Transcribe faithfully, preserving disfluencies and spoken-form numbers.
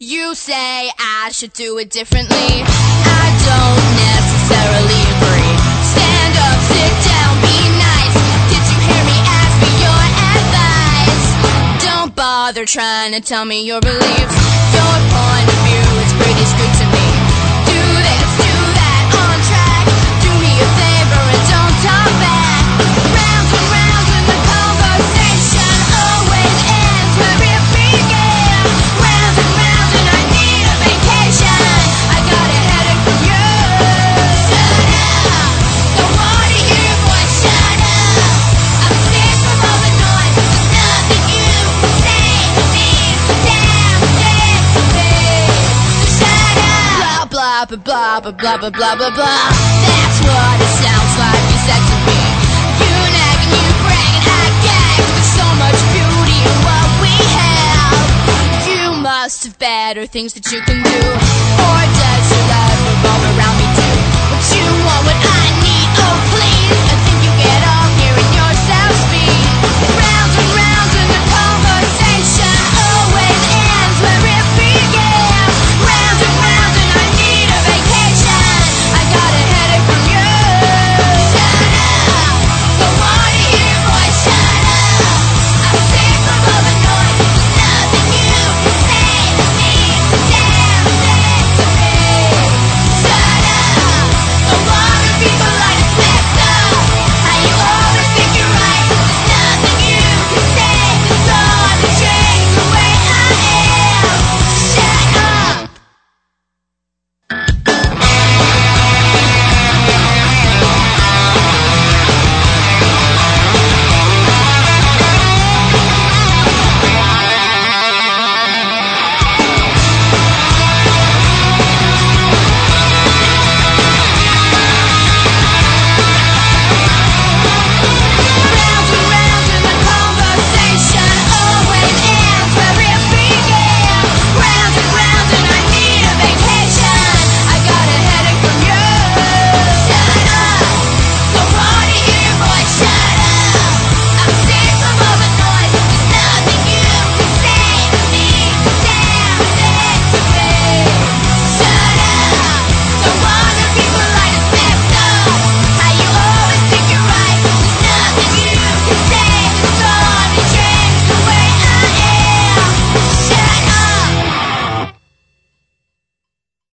You say I should do it differently. I don't necessarily agree. Stand up, sit down, be nice. Did you hear me ask for your advice? Don't bother trying to tell me your beliefs. Your point of view is pretty straight to me. Do this, do that, on track. Do me a favor and don't talk back. Round and round and the conversation always ends where it began. Round and round and I need a vacation. I got a headache from you. Shut up, don't wanna hear your voice. Shut up, I'm sick of all the noise. There's nothing you can say means a damn thing to me. Shut up. Blah blah blah blah blah blah blah blah blah. That's what it sounds like you said to me. You nag and you brag and I gag. There's so much beauty in what we have. You must have better things that you can do. Or does your